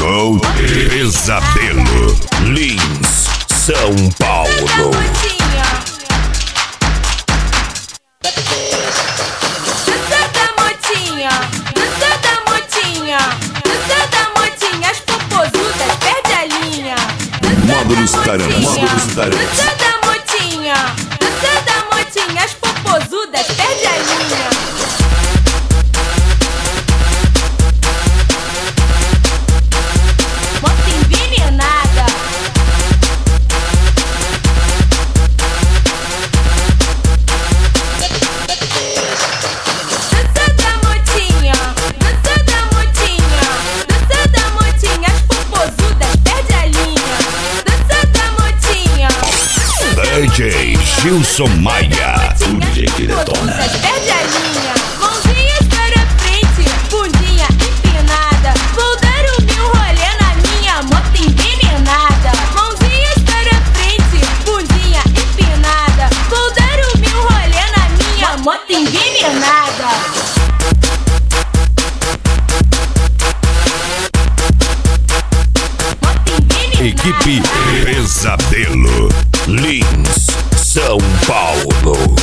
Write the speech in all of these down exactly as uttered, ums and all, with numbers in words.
Com Pesadelo, Lins, São Paulo. Dança da motinha, dança da motinha, dança da motinha, as popozudas perde a linha. Módulos Tarantes, Módulos Tarantes. Dança da motinha, dança da motinha, as popozudas perde a linha. D J Gilson Maia, o D J que detona. Perde a linha, mãozinhas para frente, bundinha empinada. Vou dar o meu rolê na minha moto envenenada. Mãozinhas para frente, bundinha empinada. Vou dar o meu rolê na minha moto envenenada. Equipe Pesadelo, Lins, São Paulo.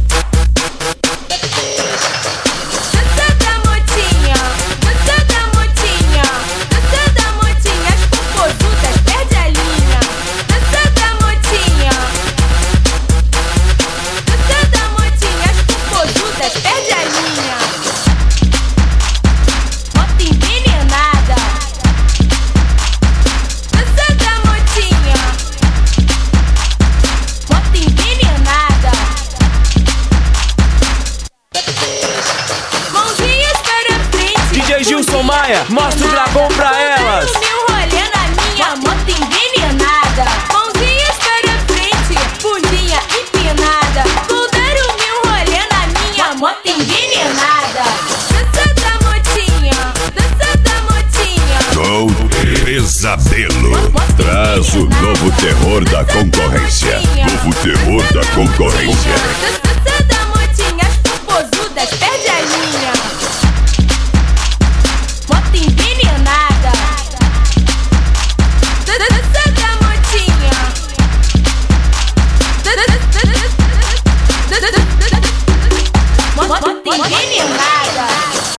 Dança da motinha, dança da motinha, dança da motinha, as popozudas perde a linha. Dança da motinha, dança da motinha, as popozudas perde a linha. Moto envenenada. Dança da motinha, moto envenenada. Mãozinhas para frente, D J Gilson Maia, mostra o gravão pra elas. vou dar o meu rolê na minha moto envenenada. Mãozinhas para frente, bundinha empinada. Vou dar o meu rolê na minha moto envenenada. Dança da motinha, dança da motinha. Com Pesadelo, traz o novo terror da concorrência. Novo terror da concorrência. Dança